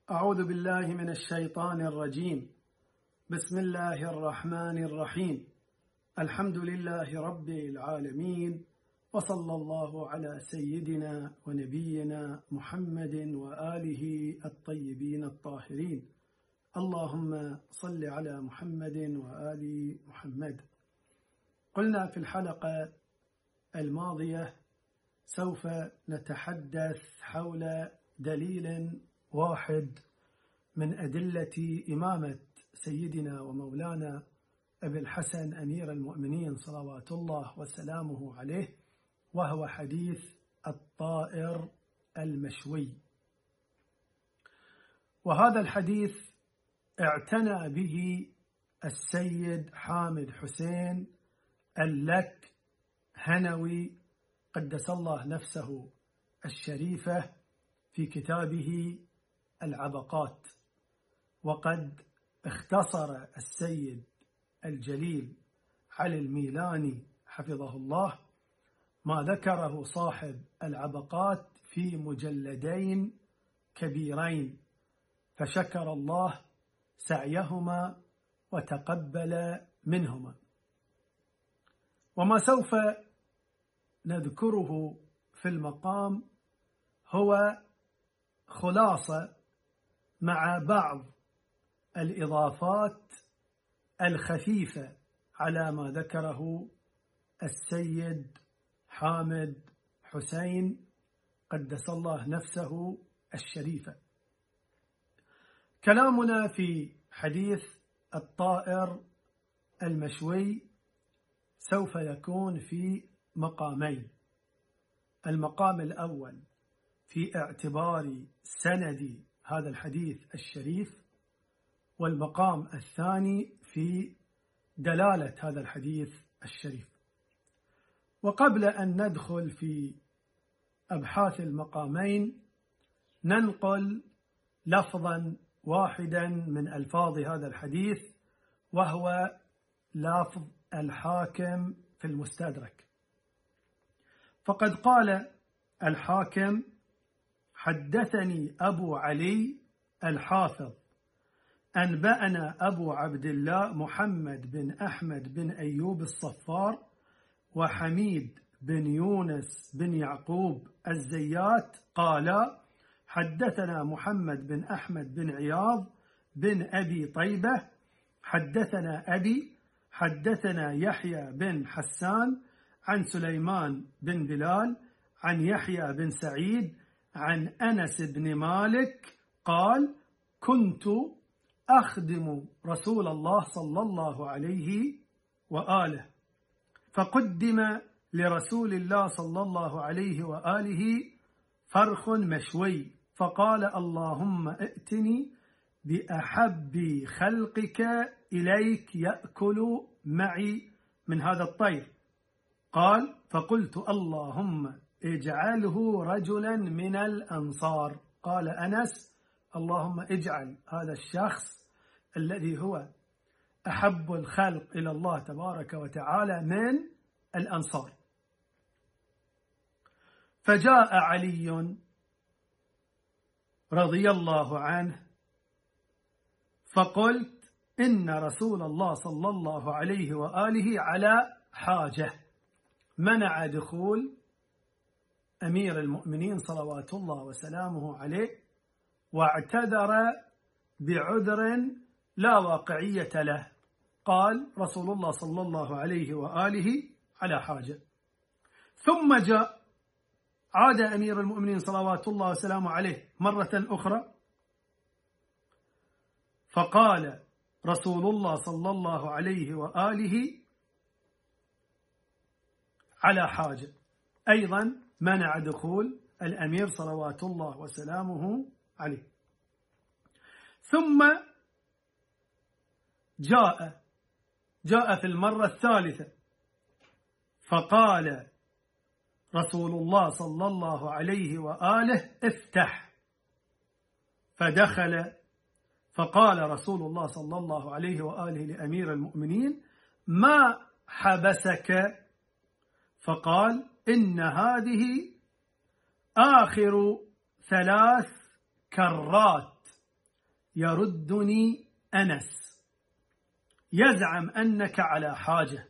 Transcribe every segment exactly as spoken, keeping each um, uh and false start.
أعوذ بالله من الشيطان الرجيم. بسم الله الرحمن الرحيم. الحمد لله رب العالمين، وصلى الله على سيدنا ونبينا محمد وآله الطيبين الطاهرين. اللهم صل على محمد وآل محمد. قلنا في الحلقة الماضية سوف نتحدث حول دليل واحد من أدلة إمامة سيدنا ومولانا أبي الحسن أمير المؤمنين صلوات الله وسلامه عليه، وهو حديث الطائر المشوي. وهذا الحديث اعتنى به السيد حامد حسين اللك هنوي قدس الله نفسه الشريفة في كتابه العبقات. وقد اختصر السيد الجليل علي الميلاني حفظه الله ما ذكره صاحب العبقات في مجلدين كبيرين، فشكر الله سعيهما وتقبل منهما. وما سوف نذكره في المقام هو خلاصة مع بعض الإضافات الخفيفة على ما ذكره السيد حامد حسين قدس الله نفسه الشريفة. كلامنا في حديث الطائر المشوي سوف يكون في مقامين. المقام الأول في اعتبار سند هذا الحديث الشريف، والمقام الثاني في دلالة هذا الحديث الشريف. وقبل أن ندخل في أبحاث المقامين ننقل لفظا واحدا من ألفاظ هذا الحديث، وهو لفظ الحاكم في المستدرك. فقد قال الحاكم: حدثني أبو علي الحافظ أنبأنا أبو عبد الله محمد بن أحمد بن أيوب الصفار وحميد بن يونس بن يعقوب الزيات قال: حدثنا محمد بن أحمد بن عياض بن أبي طيبة حدثنا أبي حدثنا يحيى بن حسان عن سليمان بن بلال عن يحيى بن سعيد عن أنس بن مالك قال: كنت أخدم رسول الله صلى الله عليه وآله، فقدم لرسول الله صلى الله عليه وآله فرخ مشوي، فقال: اللهم ائتني بأحب خلقك إليك يأكل معي من هذا الطير. قال: فقلت: اللهم اجعله رجلا من الأنصار. قال أنس: اللهم اجعل هذا الشخص الذي هو أحب الخلق إلى الله تبارك وتعالى من الأنصار. فجاء علي رضي الله عنه فقلت: إن رسول الله صلى الله عليه وآله على حاجة، منع دخول أمير المؤمنين صلوات الله وسلامه عليه، واعتذر بعذر لا واقعية له. قال رسول الله صلى الله عليه وآله على حاجة. ثم جاء عاد أمير المؤمنين صلوات الله وسلامه عليه مرة أخرى، فقال رسول الله صلى الله عليه وآله على حاجة، أيضا منع دخول الأمير صلوات الله وسلامه عليه. ثم جاء جاء في المرة الثالثة فقال رسول الله صلى الله عليه وآله: افتح. فدخل، فقال رسول الله صلى الله عليه وآله لأمير المؤمنين: ما حبسك؟ فقال: إن هذه آخر ثلاث كرات يردني أنس يزعم أنك على حاجة.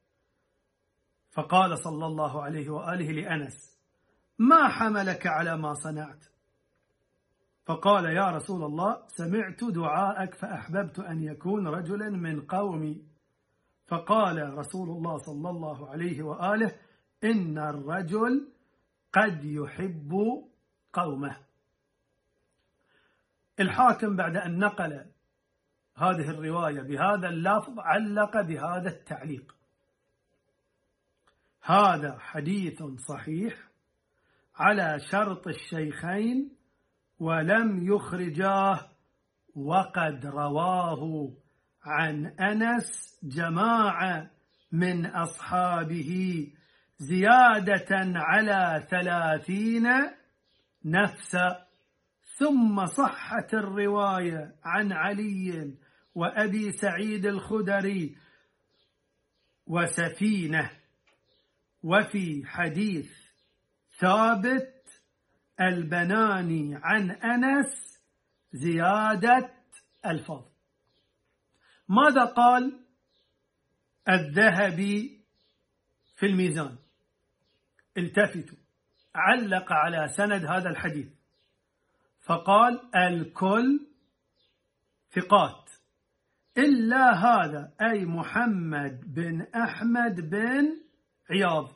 فقال صلى الله عليه وآله لأنس: ما حملك على ما صنعت؟ فقال: يا رسول الله، سمعت دعاءك فأحببت أن يكون رجلا من قومي. فقال رسول الله صلى الله عليه وآله: إن الرجل قد يحب قومه. الحاكم بعد أن نقل هذه الرواية بهذا اللفظ علق بهذا التعليق: هذا حديث صحيح على شرط الشيخين ولم يخرجاه، وقد رواه عن أنس جماعة من أصحابه زيادة على ثلاثين نفسا. ثم صحت الرواية عن علي وأبي سعيد الخدري وسفينة. وفي حديث ثابت البناني عن أنس زيادة ألفاظ. ماذا قال الذهبي في الميزان؟ التفتوا، علق على سند هذا الحديث فقال: الكل ثقات إلا هذا، أي محمد بن أحمد بن عياض،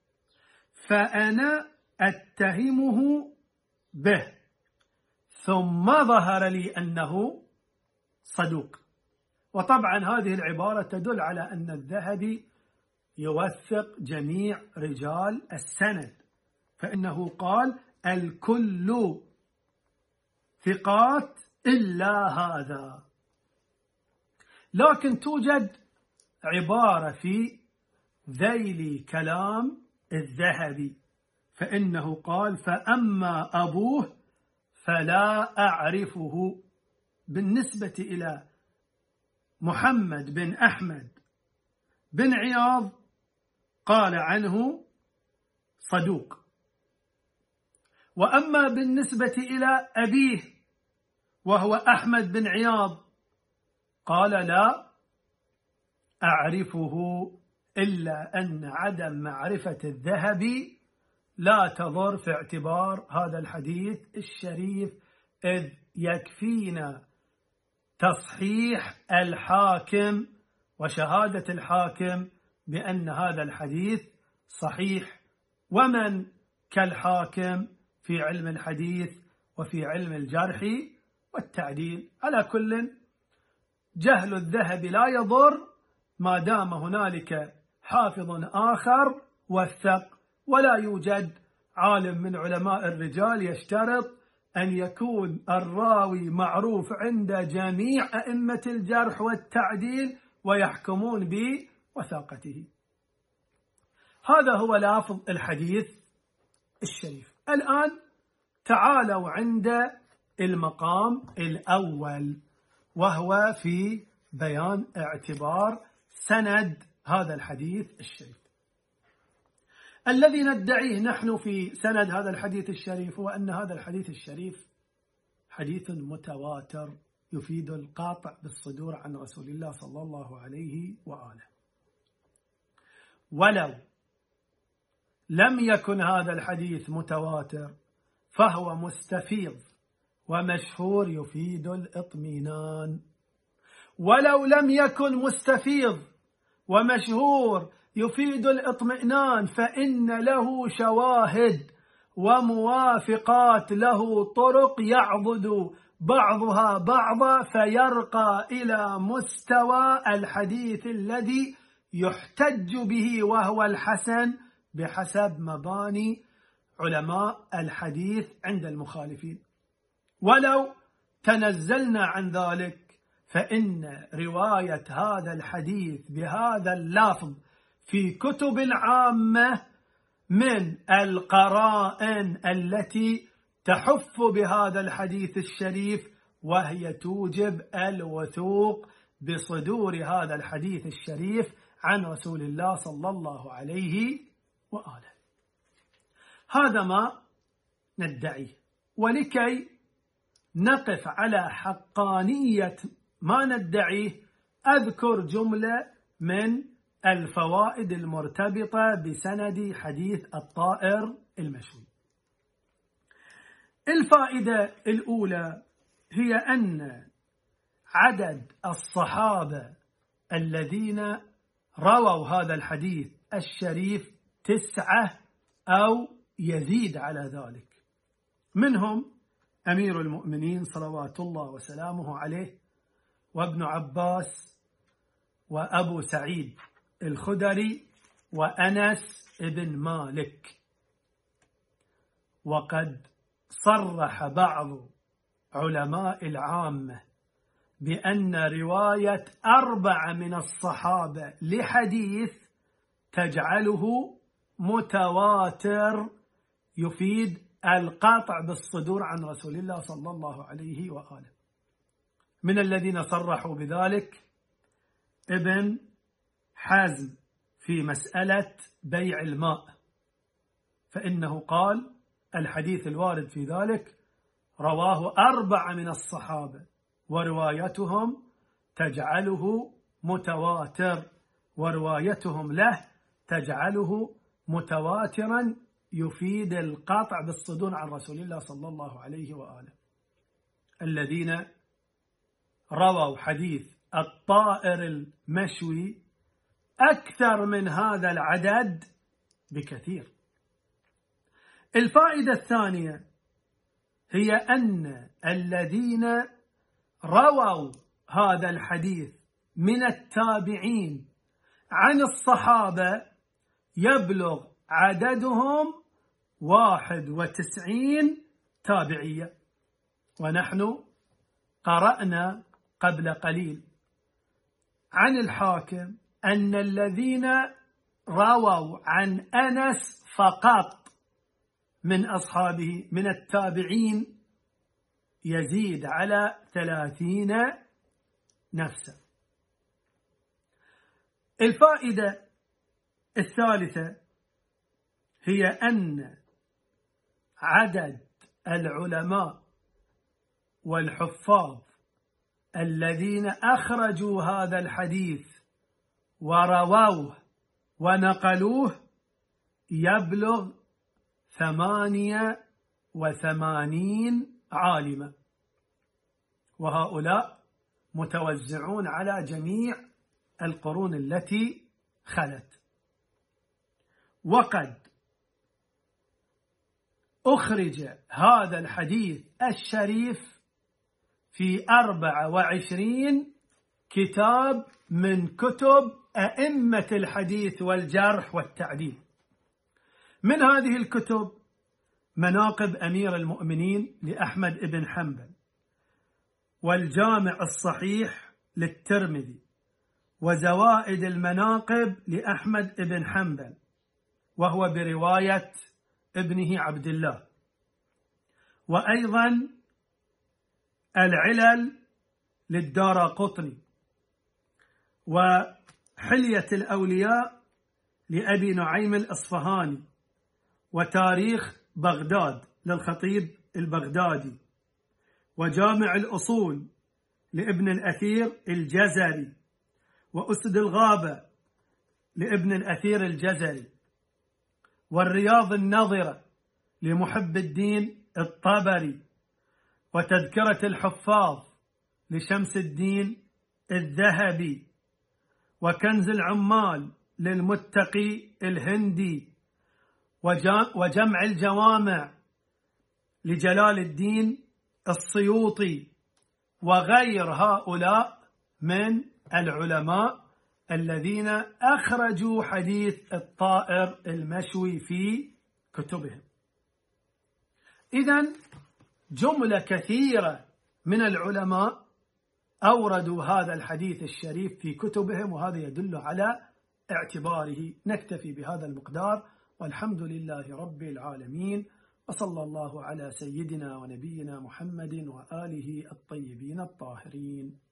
فأنا أتهمه به، ثم ظهر لي أنه صدوق. وطبعا هذه العبارة تدل على أن الذهبي يوثق جميع رجال السند، فإنه قال: الكل ثقات إلا هذا. لكن توجد عبارة في ذيل كلام الذهبي، فإنه قال: فأما أبوه فلا أعرفه. بالنسبة إلى محمد بن أحمد بن عياض قال عنه صدوق. وأما بالنسبة إلى أبيه وهو أحمد بن عياض قال: لا أعرفه، إلا أن عدم معرفة الذهبي لا تضر في اعتبار هذا الحديث الشريف، إذ يكفينا تصحيح الحاكم وشهادة الحاكم بأن هذا الحديث صحيح. ومن كالحاكم في علم الحديث وفي علم الجرح والتعديل. على كل، جهل الذهب لا يضر ما دام هنالك حافظ آخر وثق، ولا يوجد عالم من علماء الرجال يشترط أن يكون الراوي معروف عند جميع أئمة الجرح والتعديل ويحكمون بوثاقته. هذا هو لافظ الحديث الشريف. الآن تعالوا عند المقام الأول، وهو في بيان اعتبار سند هذا الحديث الشريف. الذي ندعيه نحن في سند هذا الحديث الشريف هو أن هذا الحديث الشريف حديث متواتر يفيد القاطع بالصدور عن رسول الله صلى الله عليه وآله. ولو لم يكن هذا الحديث متواتر فهو مستفيض ومشهور يفيد الإطمئنان. ولو لم يكن مستفيض ومشهور يفيد الإطمئنان فإن له شواهد وموافقات، له طرق يعضد بعضها بعضا فيرقى إلى مستوى الحديث الذي يحتج به، وهو الحسن بحسب مباني علماء الحديث عند المخالفين. ولو تنزلنا عن ذلك فإن رواية هذا الحديث بهذا اللفظ في كتب العامة من القرائن التي تحف بهذا الحديث الشريف، وهي توجب الوثوق بصدور هذا الحديث الشريف عن رسول الله صلى الله عليه وآله. هذا ما ندعيه. ولكي نقف على حقانية ما ندعيه أذكر جملة من الفوائد المرتبطة بسند حديث الطائر المشوي. الفائدة الأولى هي أن عدد الصحابة الذين رووا هذا الحديث الشريف تسعة أو يزيد على ذلك، منهم أمير المؤمنين صلوات الله وسلامه عليه، وابن عباس، وأبو سعيد الخدري، وأنس بن مالك. وقد صرح بعض علماء العامة بأن رواية أربعة من الصحابة لحديث تجعله متواتر، يفيد القطع بالصدور عن رسول الله صلى الله عليه وآله. من الذين صرحوا بذلك ابن حزم في مسألة بيع الماء، فإنه قال الحديث الوارد في ذلك رواه أربعة من الصحابة وروايتهم تجعله متواتر، وروايتهم له تجعله متواترا يفيد القطع بالصدور عن رسول الله صلى الله عليه وآله. الذين رووا حديث الطائر المشوي أكثر من هذا العدد بكثير. الفائدة الثانية هي أن الذين رووا هذا الحديث من التابعين عن الصحابة يبلغ عددهم واحد وتسعين تابعية. ونحن قرأنا قبل قليل عن الحاكم أن الذين رووا عن أنس فقط من أصحابه من التابعين يزيد على ثلاثين نفسا. الفائدة الثالثة هي أن عدد العلماء والحفاظ الذين أخرجوا هذا الحديث ورووه ونقلوه يبلغ ثمانية وثمانين عالما، وهؤلاء متوزعون على جميع القرون التي خلت. وقد أخرج هذا الحديث الشريف في أربع وعشرين كتاب من كتب أئمة الحديث والجرح والتعديل. من هذه الكتب مناقب أمير المؤمنين لأحمد بن حنبل، والجامع الصحيح للترمذي، وزوائد المناقب لأحمد بن حنبل وهو برواية ابنه عبد الله، وأيضا العلل للدارقطني، وحلية الأولياء لأبي نعيم الأصفهاني، وتاريخ بغداد للخطيب البغدادي، وجامع الأصول لابن الأثير الجزري، وأسد الغابة لابن الأثير الجزري، والرياض النظرة لمحب الدين الطبري، وتذكرة الحفاظ لشمس الدين الذهبي، وكنز العمال للمتقي الهندي، وجمع الجوامع لجلال الدين السيوطي، وغير هؤلاء من العلماء الذين أخرجوا حديث الطائر المشوي في كتبهم. إذن جملة كثيرة من العلماء أوردوا هذا الحديث الشريف في كتبهم، وهذا يدل على اعتباره. نكتفي بهذا المقدار، والحمد لله رب العالمين، وصلى الله على سيدنا ونبينا محمد وآله الطيبين الطاهرين.